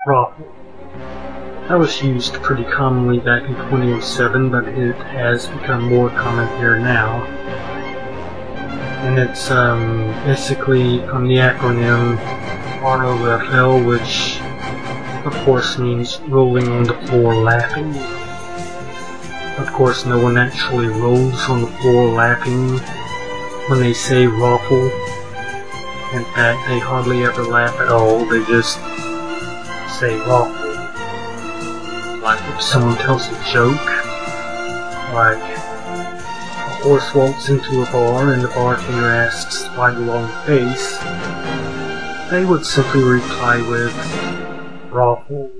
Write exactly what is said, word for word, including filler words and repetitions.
Raffle. That was used pretty commonly back in twenty oh seven, but it has become more common here now. And it's um, basically from the acronym R O F L, which of course means rolling on the floor laughing. Of course, no one actually rolls on the floor laughing when they say raffle. In fact, they hardly ever laugh at all, they just say raffle. Like if someone tells a joke, like a horse walks into a bar and the bartender asks why the long face, they would simply reply with raffle.